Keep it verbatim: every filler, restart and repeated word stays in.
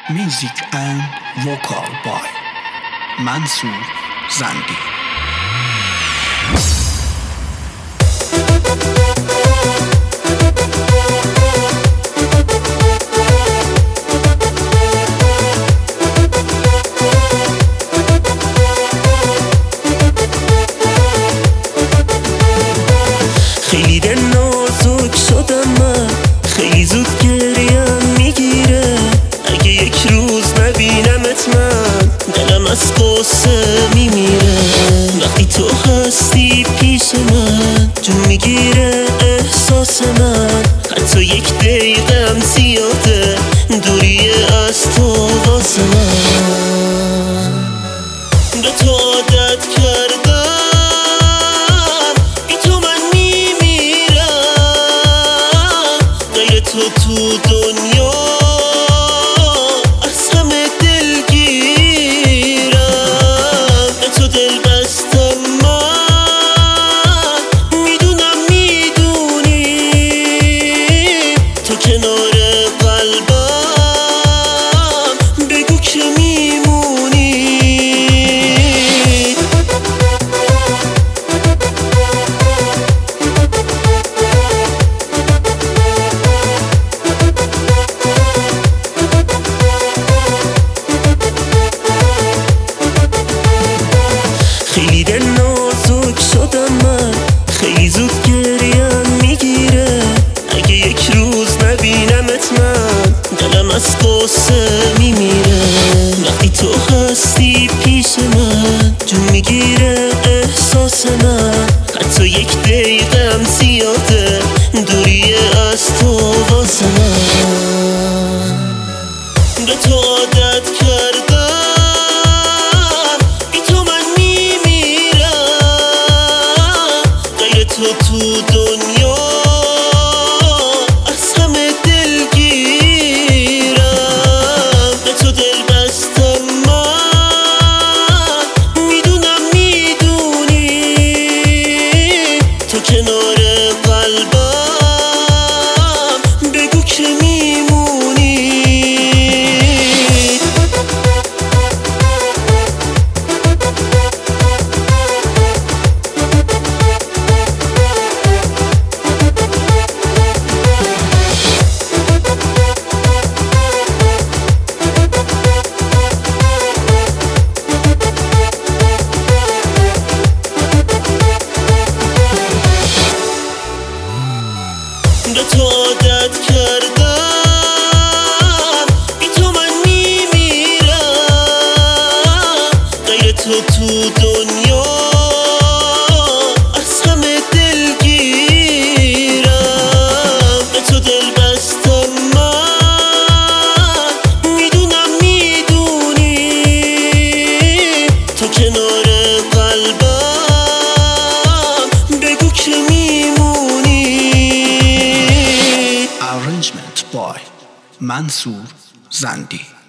Music and vocal by Mansoor Zandi. خیلی دل نازک شدم من، خیلی زود گریم میگیره. اگه یک روز نبینمت من دلم از قصه میمیره. وقتی تو هستی پیش من جون میگیره احساس من. حتی یک دقیقم زیاده دوریه از تو واسه من. به تو عادت کردم تو تو دنیا از همه دلگیرم. به تو دل بستم من، میدونم میدونی تو کنار قلبم بگو که میمونی. خیلی دل نازک شدم من، خیلی زود گریم میگیره. اگه یک روز نبینمت من دلم از قصه میمیره. وقتی تو هستی پیش من جون میگیره احساس من. حتی یک دقیقم زیاده دوریه از تو واسه من. به تو عادت کردم تو تو دنیا از همه دلگیرم. به تو دل بستم من، میدونم میدونی تو کنار قلبم بگو که میمونی. به تو عادت کردم بی تو من میمیرم. غیر تو تو دنیا از همه دلگیرم. به تو دل بستم من، میدونم میدونی تو کنار قلبم بگو که میمونی. Arrangement by Mansoor Zandi.